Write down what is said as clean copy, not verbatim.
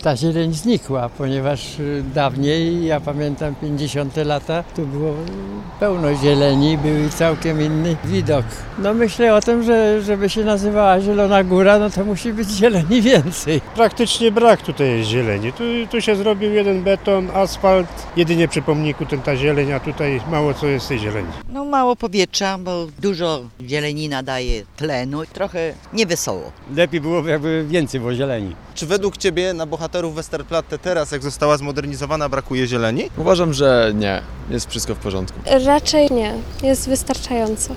ta zieleń znikła, ponieważ dawniej, ja pamiętam 50 lata, tu było pełno zieleni, był całkiem inny widok. No myślę o tym, że żeby się nazywała Zielona Góra, no to musi być zieleni więcej. Praktycznie brak tutaj jest zieleni. Tu się zrobił jeden beton, asfalt, jedynie przy pomniku ta zieleń, a tutaj mało co jest z tej zieleni. No mało powietrza, bo dużo zieleni nadaje tlenu, trochę niewesoło. Lepiej byłoby, jakby więcej było zieleni. Czy według Ciebie na bohaterów Westerplatte teraz, jak została zmodernizowana, brakuje zieleni? Uważam, że nie. Jest wszystko w porządku. Raczej nie. Jest wystarczająco.